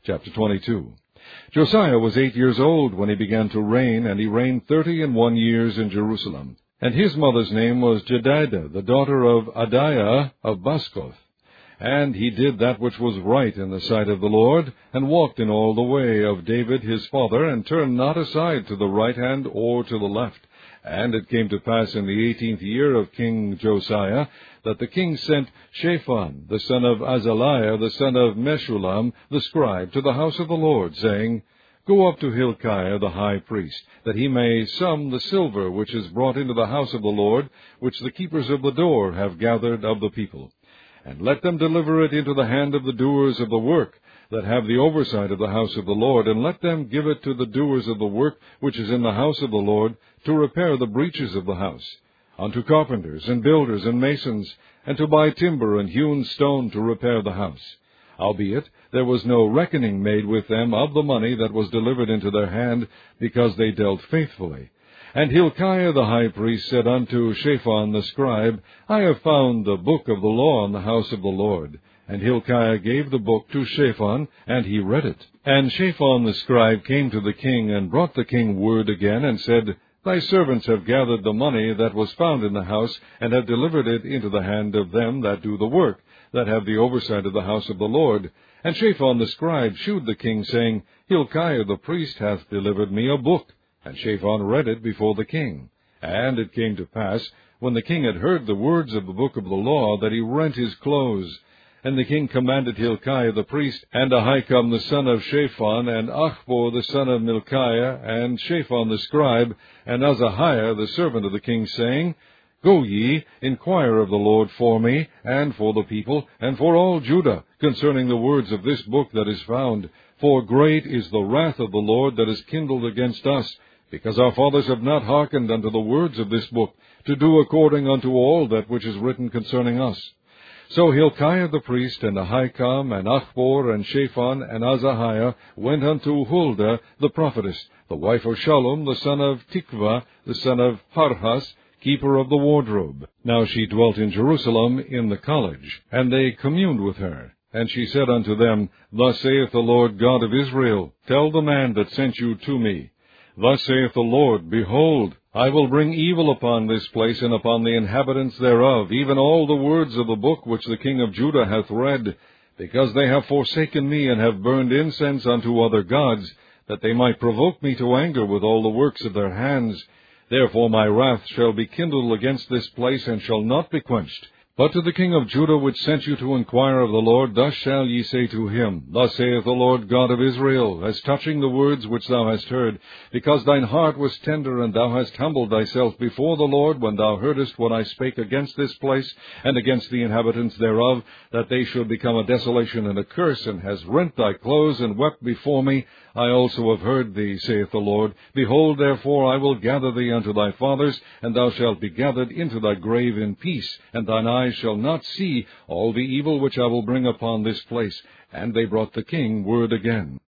Chapter 22. Josiah was 8 years old when he began to reign, and he reigned 31 years in Jerusalem. And his mother's name was Jedidah, the daughter of Adaiah of Bascoth. And he did that which was right in the sight of the Lord, and walked in all the way of David his father, and turned not aside to the right hand or to the left. And it came to pass in the 18th year of King Josiah, that the king sent Shaphan, the son of Azaliah, the son of Meshullam, the scribe, to the house of the Lord, saying, Go up to Hilkiah the high priest, that he may sum the silver which is brought into the house of the Lord, which the keepers of the door have gathered of the people. And let them deliver it into the hand of the doers of the work, that have the oversight of the house of the Lord, and let them give it to the doers of the work which is in the house of the Lord, to repair the breaches of the house, unto carpenters and builders and masons, and to buy timber and hewn stone to repair the house. Howbeit, there was no reckoning made with them of the money that was delivered into their hand, because they dealt faithfully. And Hilkiah the high priest said unto Shaphan the scribe, I have found the book of the law in the house of the Lord. And Hilkiah gave the book to Shaphan, and he read it. And Shaphan the scribe came to the king, and brought the king word again, and said, Thy servants have gathered the money that was found in the house, and have delivered it into the hand of them that do the work, that have the oversight of the house of the Lord. And Shaphan the scribe shewed the king, saying, Hilkiah the priest hath delivered me a book. And Shaphan read it before the king. And it came to pass, when the king had heard the words of the book of the law, that he rent his clothes. And the king commanded Hilkiah the priest, and Ahikam the son of Shaphan, and Achbor the son of Milchiah, and Shaphan the scribe, and Azahiah the servant of the king, saying, Go ye, inquire of the Lord for me, and for the people, and for all Judah, concerning the words of this book that is found. For great is the wrath of the Lord that is kindled against us, because our fathers have not hearkened unto the words of this book, to do according unto all that which is written concerning us. So Hilkiah the priest, and Ahikam, and Achbor, and Shaphan, and Azahiah went unto Huldah the prophetess, the wife of Shallum, the son of Tikvah, the son of Harhas, keeper of the wardrobe. Now she dwelt in Jerusalem in the college, and they communed with her. And she said unto them, Thus saith the Lord God of Israel, Tell the man that sent you to me, Thus saith the Lord, Behold, I will bring evil upon this place and upon the inhabitants thereof, even all the words of the book which the king of Judah hath read, because they have forsaken me, and have burned incense unto other gods, that they might provoke me to anger with all the works of their hands. Therefore my wrath shall be kindled against this place, and shall not be quenched. But to the king of Judah, which sent you to inquire of the Lord, thus shall ye say to him, Thus saith the Lord God of Israel, as touching the words which thou hast heard, because thine heart was tender, and thou hast humbled thyself before the Lord, when thou heardest what I spake against this place, and against the inhabitants thereof, that they should become a desolation and a curse, and hast rent thy clothes, and wept before me, I also have heard thee, saith the Lord. Behold, therefore, I will gather thee unto thy fathers, and thou shalt be gathered into thy grave in peace, and thine eyes shall not see all the evil which I will bring upon this place. And they brought the king word again.